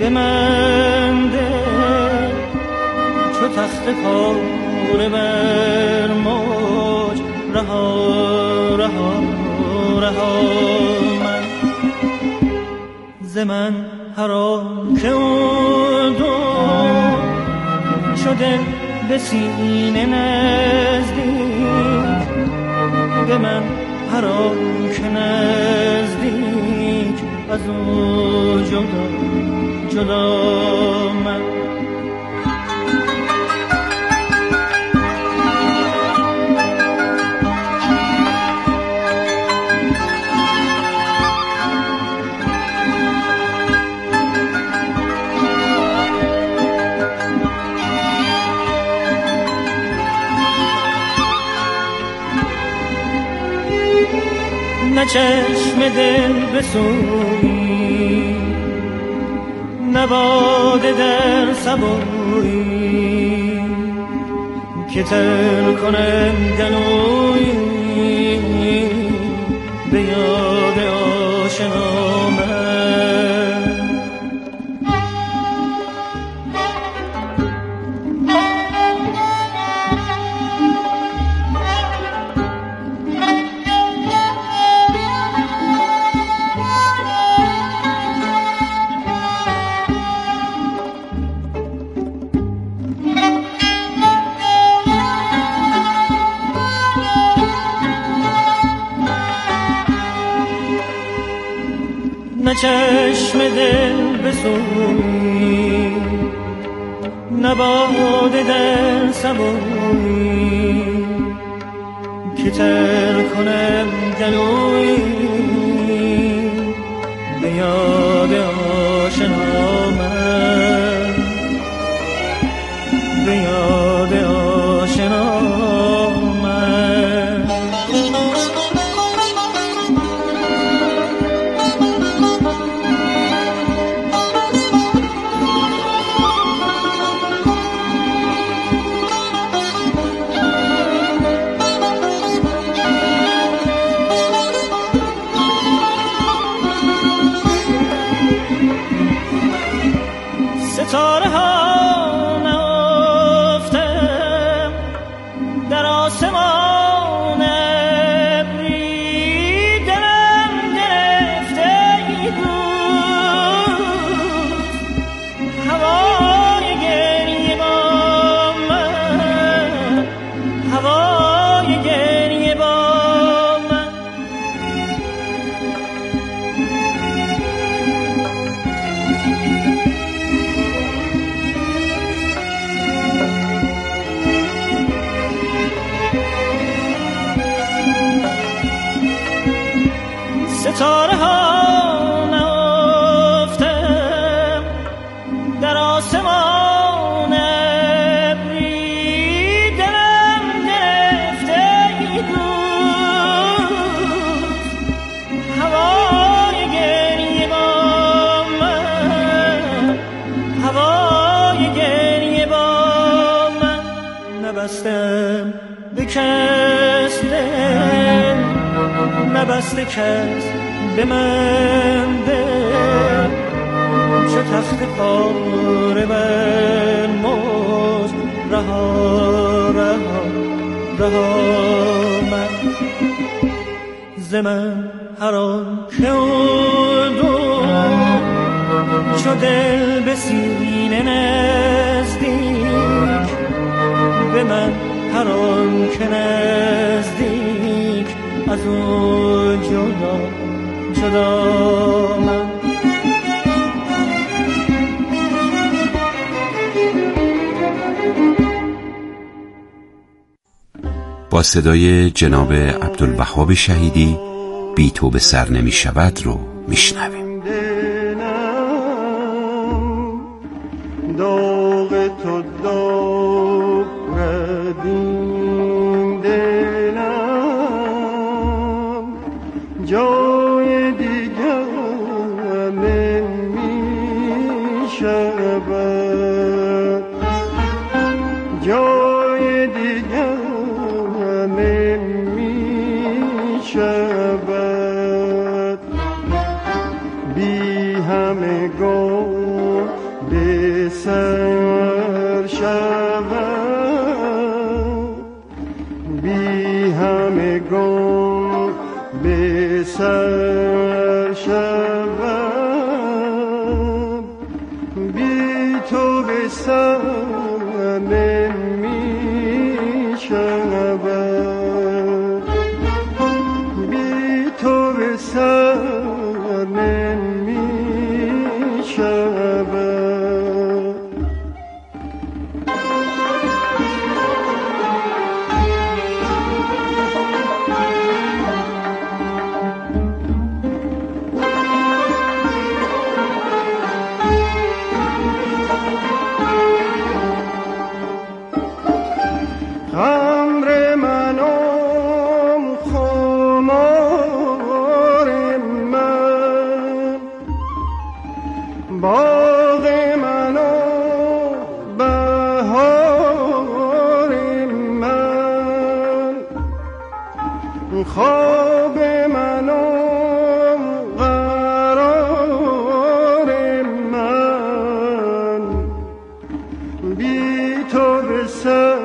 به من ده چو تخت پاره بر موج رها رها رها من ز من هر آن که دو شده به سینه نزدیک به من هر آن که نزدیک از او جدا جدا من نه چشم دل بسویی نه باده در سبویی که تر کنم گلویی به یاد آشنا من نه چشم دل بسویی نه باده در سبویی که تر کنم گلویی به یاد آشنا من به یاد آشنا من ستاره ها نهفتم در آسمان ابری دلم گرفته بود هوای گریه با من هوای گریه با من ستاره ها نهفتم در آسمان ابری دلم گرفته بود هوای گریه با من هوای گریه با من نبستم به کس دل نبسته کس به من ده چو تخت پاره بر موج رها رها رها من ز من هر آن که دو چو دل به سینه نزدیک به من هر آن که نزدیک از او جدا جدا من با صدای جناب عبدالوهاب شهیدی بی تو به سر نمی شود رو میشنویم. داغ تو داغ ندیم دلم جای دیگر نمی شود جای دیگر نمی شود بی همگان به سر شود بی همگان به سر شود بی تو به سر نمی شود بی تو به سر نمی شود خمر منم خمار من باغ منم بهار من خواب منم قرار من بی تو به سر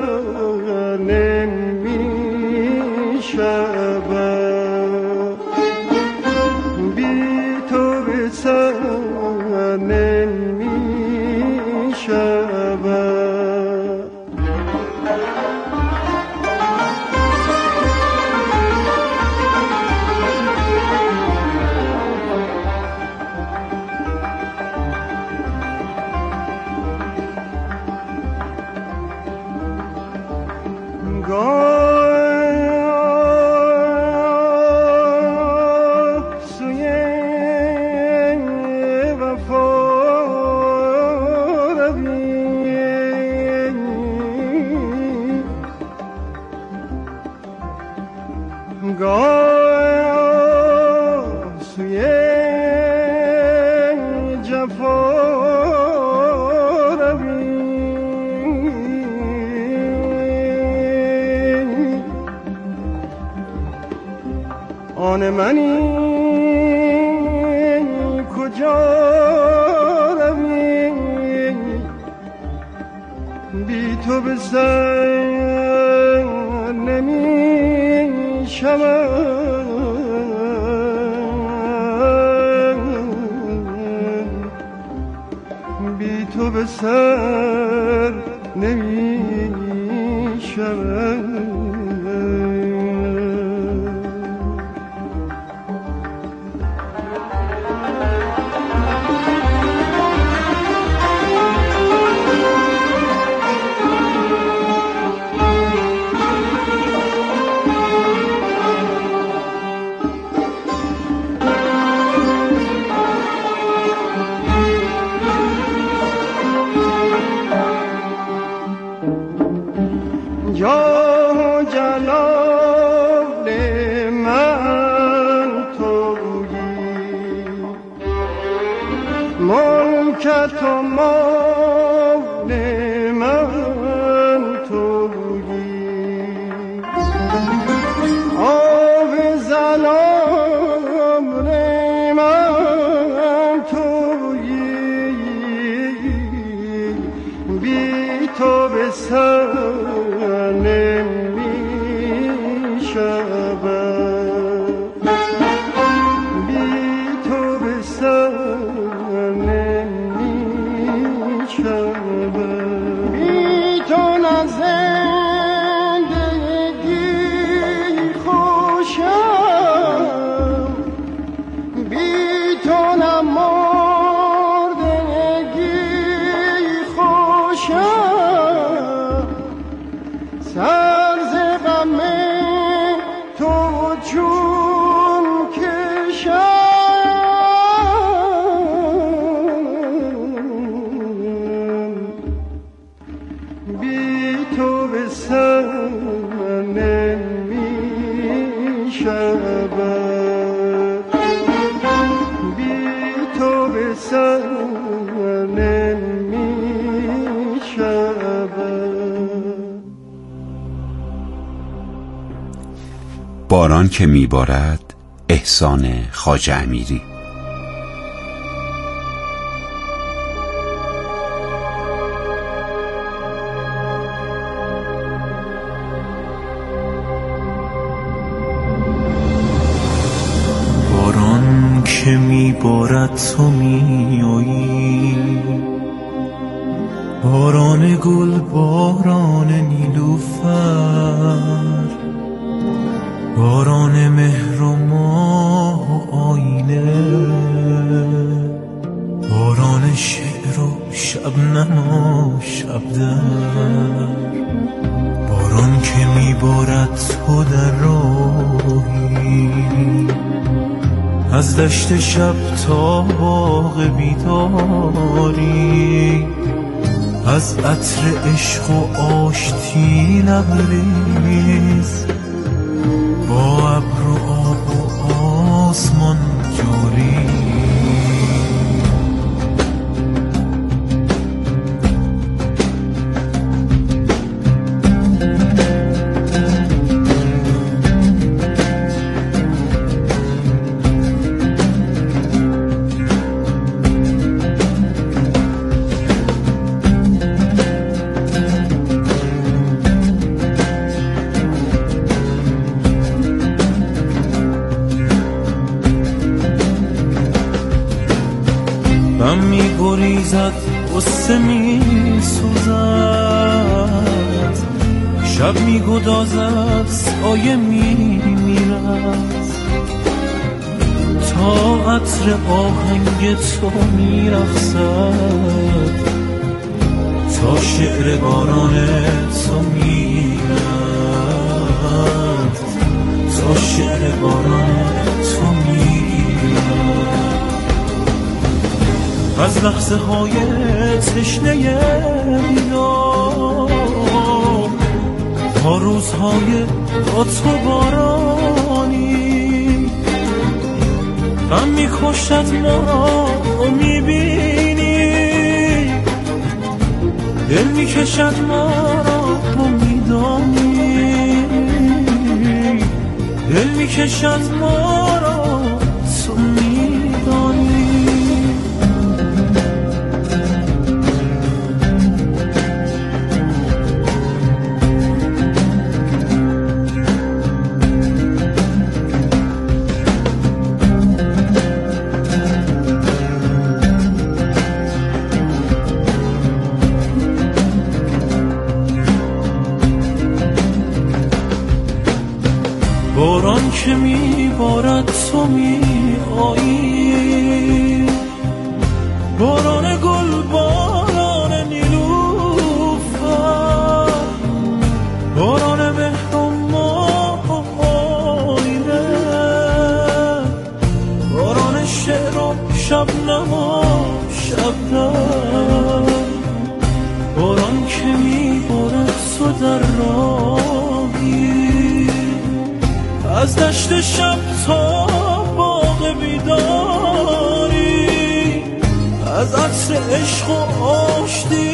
نمی شود بی تو به سر نمی شود آن منی کجا روی بی تو به سر نمی شود بی تو به سر نمی شود جاه و جلال من تویی ملکت و مال من تویی آب زلال من تویی بی تو به سر نمی شود بی تو به سر نمی شود بی تو نه زندگی خوشم بی تو نه مردگی خوشم سر ز غم تو چون کشم بی تو به سر نمی شود بی تو به سر نمی شود باران که میبارد احسان خواجه امیری. تو میایی، باران گل، باران نیلوفر، باران مهر و ماه و آینه، باران شعر و شبنم و شبدر، باران که میبارد تو در راهی، از دشت شب تا باغ بیداری، از عطر عشق و آشتی لبریز، با ابر و آب و آسمان جاری. غم می گریزد، غصه می سوزد، شب می گدازد، سایه می میرد، تا عطر آهنگ تو می رقصد، تا شعر باران تو می رد، تا شعر باران تو می رد. از لحظه های تشنه دیدار تا روزهای با تو بارانی، غم می‌کشد ما رو میبینی، دل میکشد ما را تو میدانی، دل میکشد ما را تو میدانی. باران که میبارد تو میایی، باران گل، باران نیلوفر، باران مهر و ماه و آینه، باران شعر و شبنم و شبدر، باران که میبارد تو در راهی، از دشت شب تا باغ بیداری، از عطر عشق و آشتی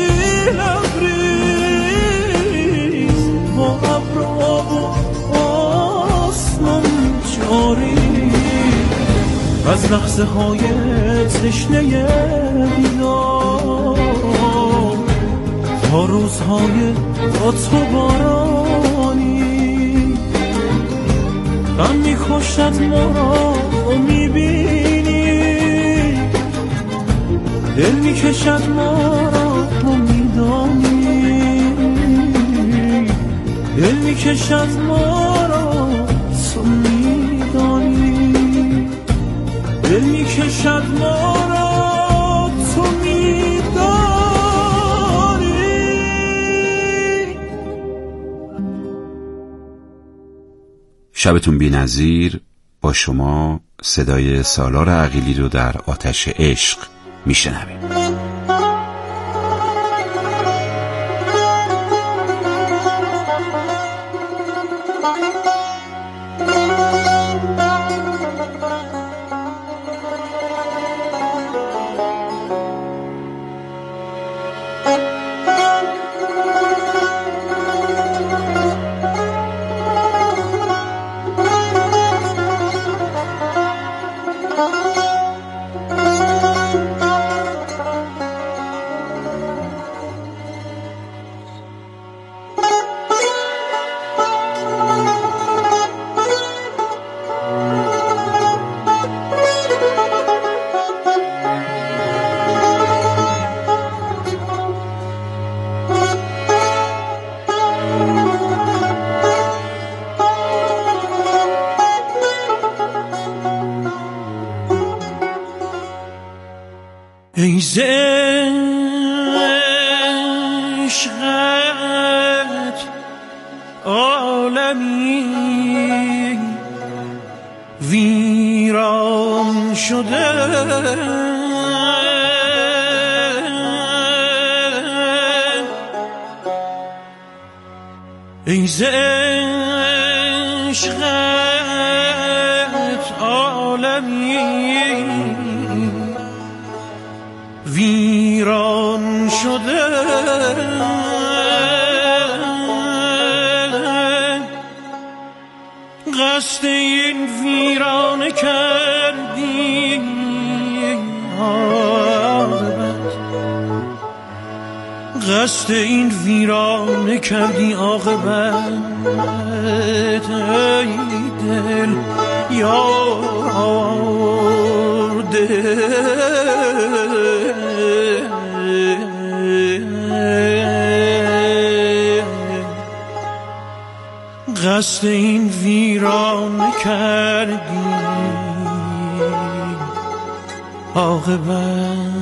لبریز، با ابر و آب و آسمان جاری. از لحظه های تشنه دیدار تا روزهای با تو بارانی، غم می‌کشد ما رو میبینی، دل میکشد ما را تو میدانی، دل میکشد ما را تو میدانی، دل میکشد ما را تو میدانی. شبتون بی‌نظیر. با شما صدای سالار عقیلی رو در آتش عشق میشنویم. عشقت عالمی ویران شده ای ز عشقت عالمی ویران شده قصد این ویرانه کردی قصد این ویرانه کردی عاقبت ای دل یار دل قصد این ویرانه کردی عاقبت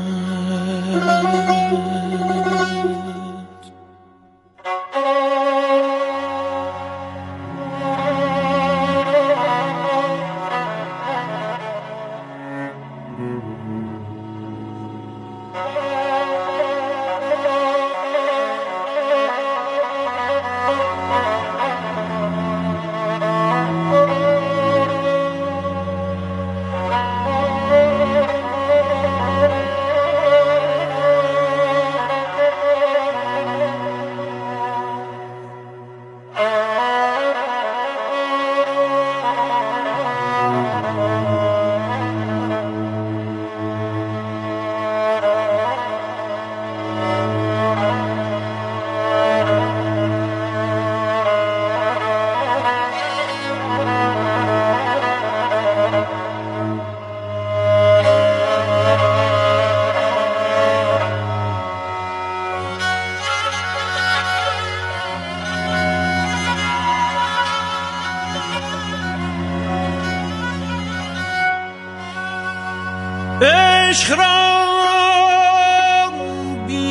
عشق را بی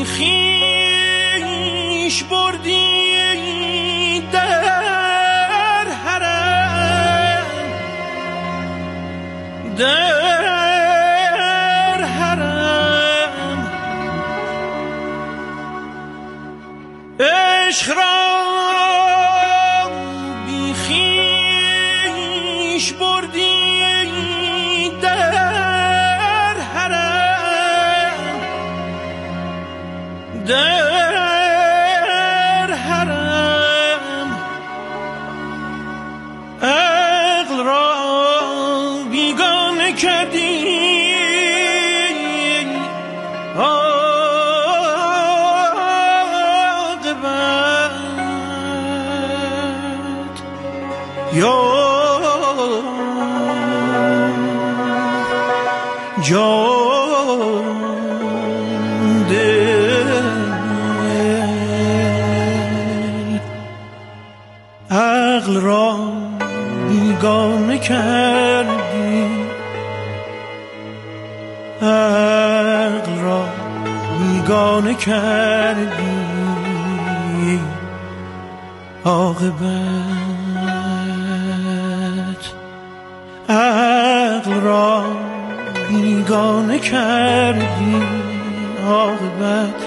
خویش بردی در حرم عشق را بی خویش بردی در حرم عقل را بیگانه کردی عاقبت عقل را بیگانه کردی عقل را بیگانه کردی عاقبت عقل را بیگانه کردی عاقبت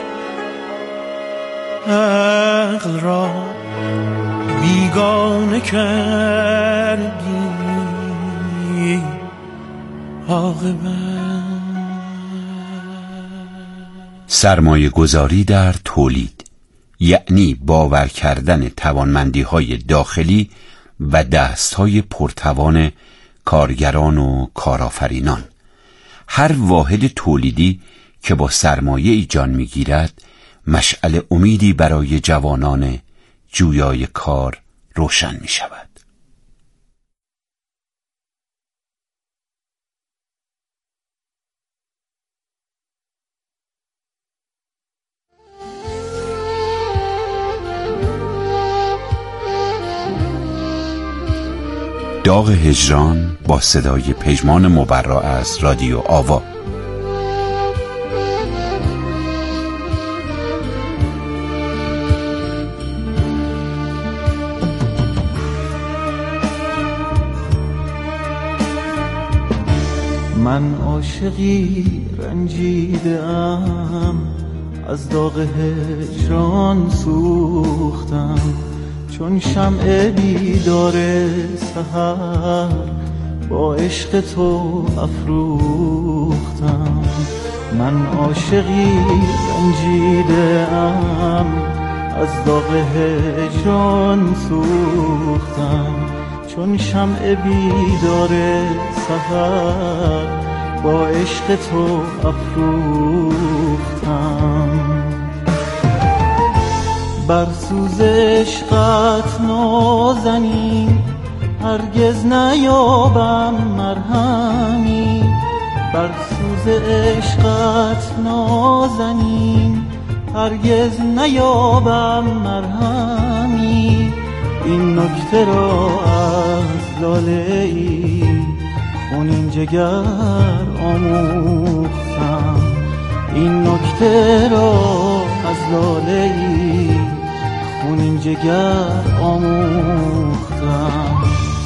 عقل را بیگانه کردی عاقبت. سرمایه گذاری در تولید یعنی باور کردن توانمندی‌های داخلی و دست‌های پرتوان کارگران و کارآفرینان. هر واحد تولیدی که با سرمایه‌ای جان می‌گیرد مشعل امیدی برای جوانان جویای کار روشن می‌شود. داغ هجران با صدای پژمان مبرا از رادیو آوا. من عاشقی رنجیدم، از داغ هجران سوختم، چون شمع بیدار سحر با عشق تو افروختم. من عاشقی رنجیدم، از داغ هجران سوختم، چون شمع بیدار سحر با عشق تو افروختم. بر سوز عشقت نازنین، هرگز نیابم مرهمی. بر سوز عشقت نازنین، هرگز نیابم مرهمی. این نکته را از لاله‌ای خونین جگر آموختم. این نکته را از لاله‌ای خونین جگر آموختم.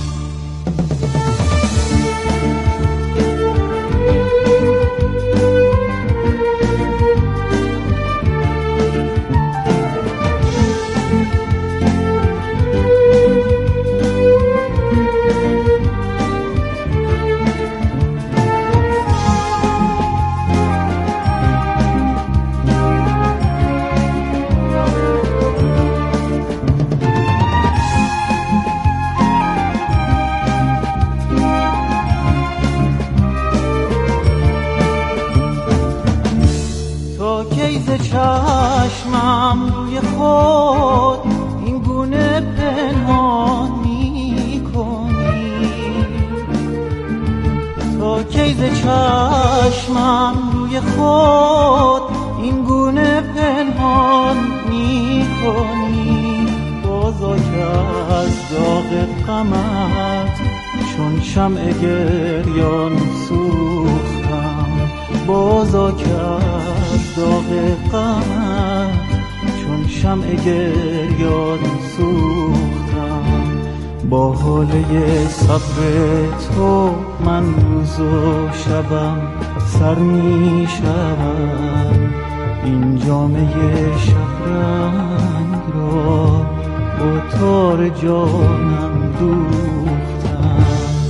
چشمم روی خود این گونه پنهان می‌کنی، تا کی ز چشمم روی خود این گونه پنهان می‌کنی. بازا که از داغ غمت چون شمع گریان سوختم. بازا که داغ غمت چون شمع گریان سوختم. با حاله صبر تو من روز و شبم سر می شود. این جامعه شبرنگ را با تار جانم دوختم.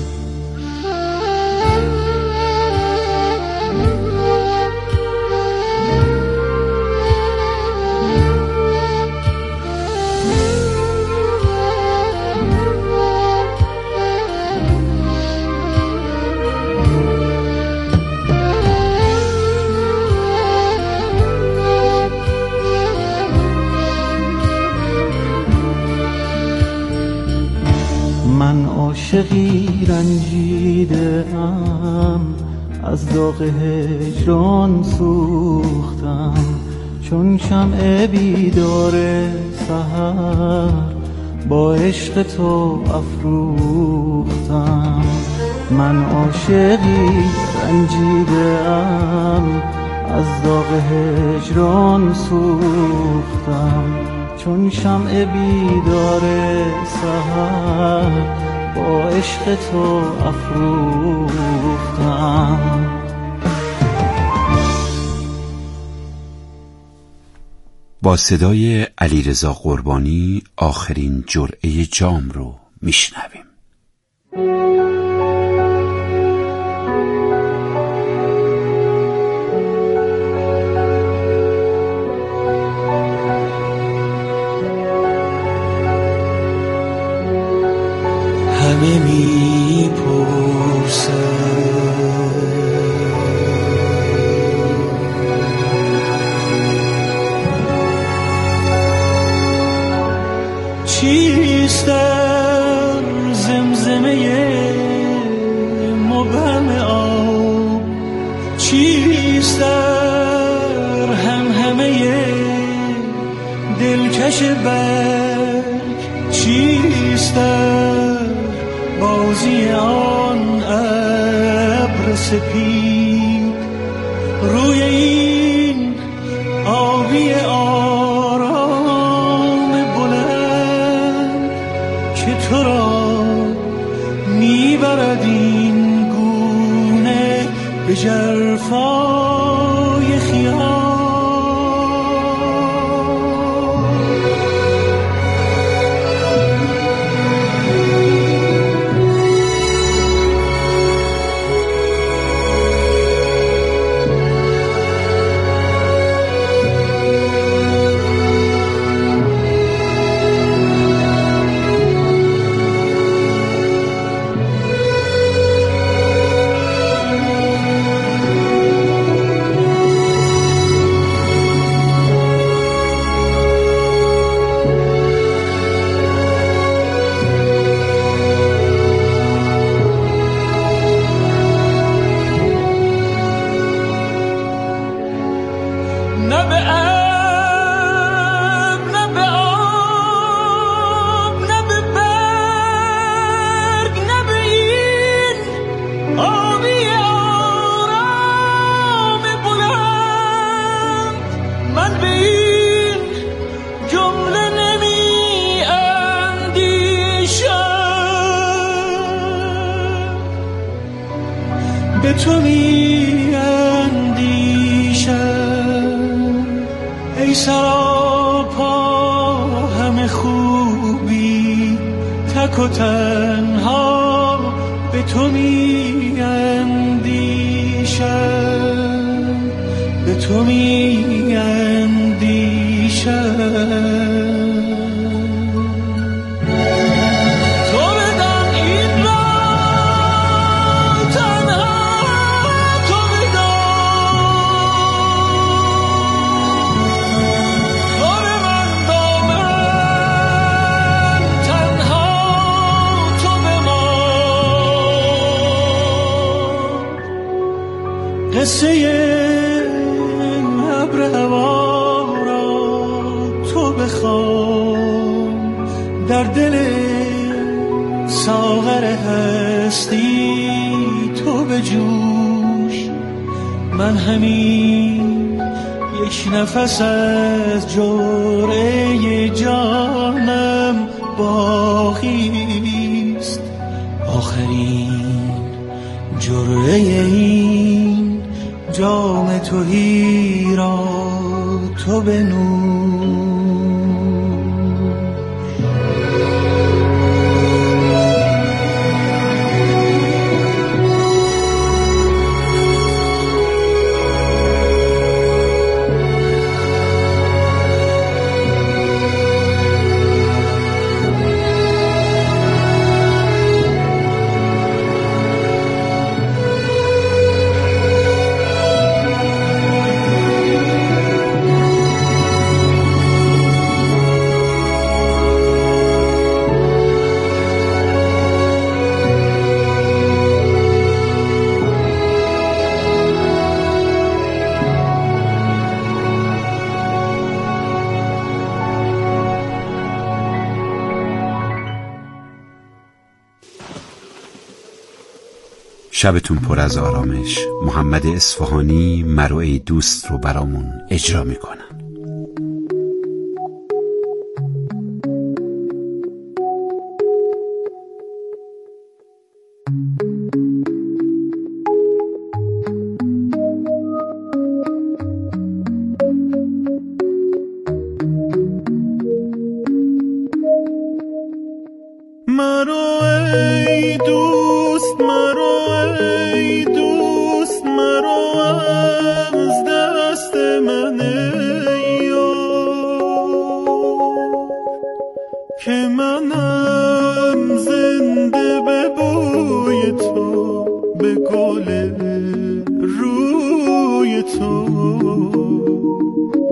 من عاشقی رنجیدم، از داغ هجران سوختم، چون شمع بیدار سحر با عشق تو افروختم. من عاشقی رنجیدم، از داغ هجران سوختم، چون شمع بیدار سحر با عشق تو افروختم. با صدای علیرضا قربانی آخرین جرعه جام رو میشنویم. همه میپرسن چیست در زمزمه مبهم آب، چیست در همهمه دلکش برگ، چیست در بازی آن ابر سپید روی این آبی آرام بلند که تو را میبرد این گونه نه به ابر نه به آب نه به برگ نه به این آبی آرام بلند من به این جمله نمی اندیشم به تو می اندیشم ای سراپا همه خوبی تک و تنها به تو می اندیشم به تو می اندیشم قصه ابر هوا را تو بخوان در دل ساغر هستی تو بجوش من همین یک نفس از جرعه جانم باقیست آخرین جرعه این جام تهی را تو بنوش شبتون پر از آرامش. محمد اصفهانی مرو ای دوست رو برامون اجرا میکنه.